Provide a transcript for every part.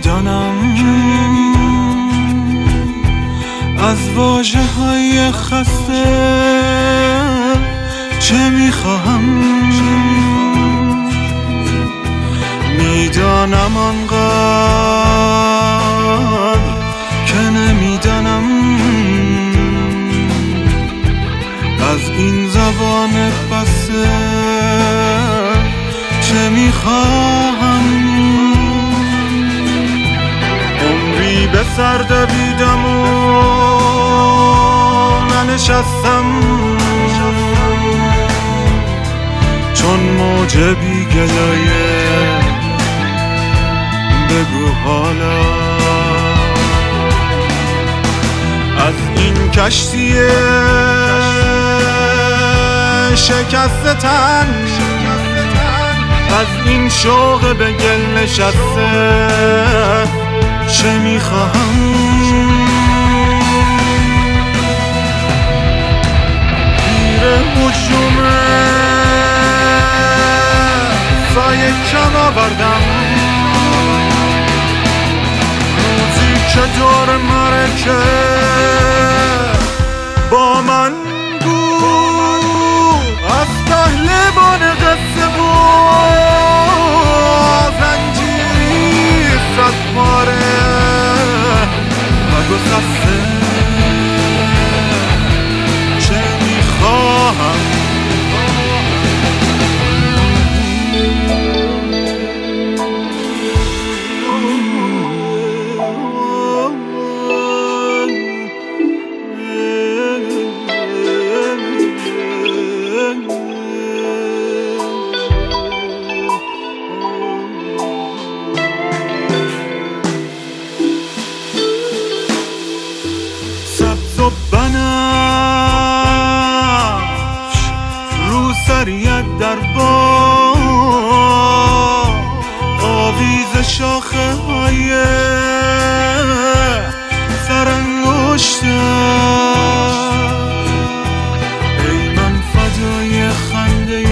میدانم از واژه‌های خسته چه میخواهم. میدانم آنقدر که نمیدانم از این زبان بسته چه میخواهم. عمری به سر دویدم و ننشستم، چون موج بی گلایه بگو حالا از این کشتی شکسته تن، از این شوق به گل نشسته چه میخواهم. گیر هجومه سایه کم آوردم، روزی که دور مرکه با من بود از پهلوان قصه بود زنجیری صد پاره و گسسته چه میخواهم. سریعت در باد آویز شاخه های سرانگشتم، ای من فدای خنده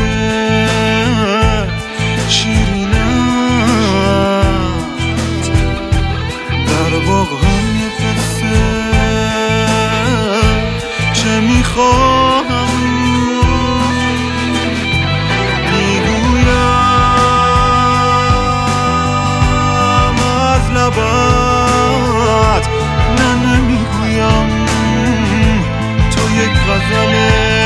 شیرینت در باغ‌های پسته چه میخواهم. نه نمیگویم تو یک غزله